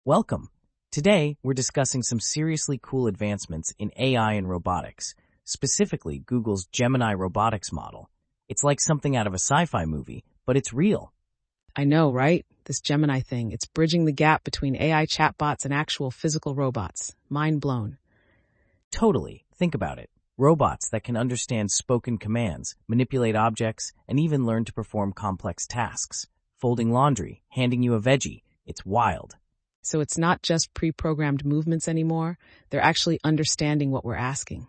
Welcome. Today, we're discussing some seriously cool advancements in AI and robotics, specifically Google's Gemini robotics model. It's like something out of a sci-fi movie, but it's real. I know, right? This Gemini thing, it's bridging the gap between AI chatbots and actual physical robots. Mind blown. Totally. Think about it. Robots that can understand spoken commands, manipulate objects, and even learn to perform complex tasks. Folding laundry, handing you a veggie. It's wild. So it's not just pre-programmed movements anymore. They're actually understanding what we're asking.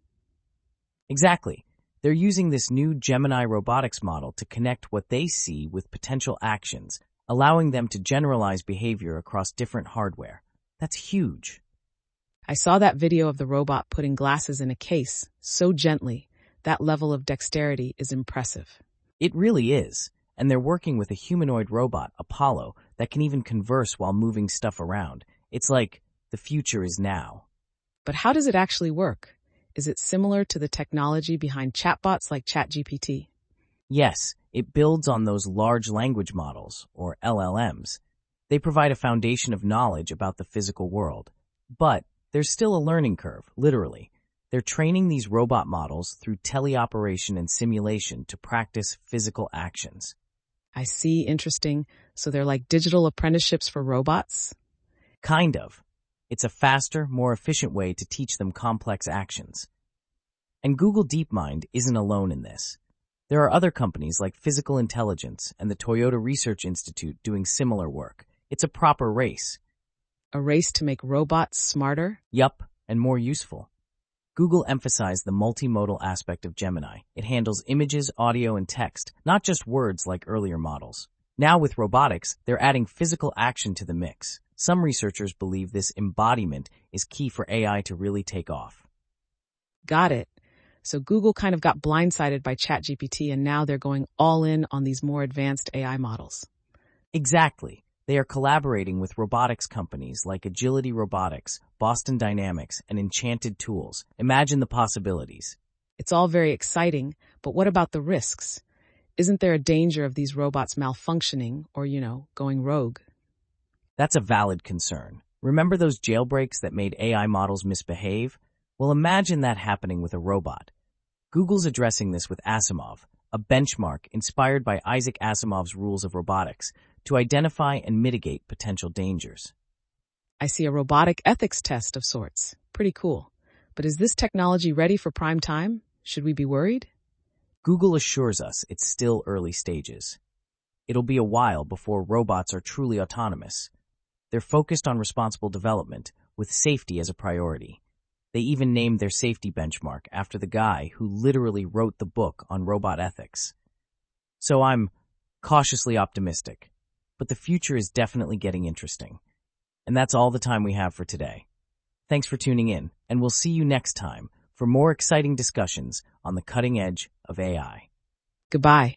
Exactly. They're using this new Gemini robotics model to connect what they see with potential actions, allowing them to generalize behavior across different hardware. That's huge. I saw that video of the robot putting glasses in a case so gently. That level of dexterity is impressive. It really is. And they're working with a humanoid robot, Apollo, that can even converse while moving stuff around. It's like the future is now. But how does it actually work? Is it similar to the technology behind chatbots like ChatGPT? Yes, it builds on those large language models, or LLMs. They provide a foundation of knowledge about the physical world. But there's still a learning curve, literally. They're training these robot models through teleoperation and simulation to practice physical actions. I see, interesting. So they're like digital apprenticeships for robots? Kind of. It's a faster, more efficient way to teach them complex actions. And Google DeepMind isn't alone in this. There are other companies like Physical Intelligence and the Toyota Research Institute doing similar work. It's a proper race. A race to make robots smarter? Yup, and more useful. Google emphasized the multimodal aspect of Gemini. It handles images, audio, and text, not just words like earlier models. Now with robotics, they're adding physical action to the mix. Some researchers believe this embodiment is key for AI to really take off. Got it. So Google kind of got blindsided by ChatGPT and now they're going all in on these more advanced AI models. Exactly. They are collaborating with robotics companies like Agility Robotics, Boston Dynamics, and Enchanted Tools. Imagine the possibilities. It's all very exciting, but what about the risks? Isn't there a danger of these robots malfunctioning or, going rogue? That's a valid concern. Remember those jailbreaks that made AI models misbehave? Well, imagine that happening with a robot. Google's addressing this with Asimov, a benchmark inspired by Isaac Asimov's rules of robotics, to identify and mitigate potential dangers. I see a robotic ethics test of sorts. Pretty cool. But is this technology ready for prime time? Should we be worried? Google assures us it's still early stages. It'll be a while before robots are truly autonomous. They're focused on responsible development, with safety as a priority. They even named their safety benchmark after the guy who literally wrote the book on robot ethics. So I'm cautiously optimistic. But the future is definitely getting interesting. And that's all the time we have for today. Thanks for tuning in, and we'll see you next time for more exciting discussions on the cutting edge of AI. Goodbye.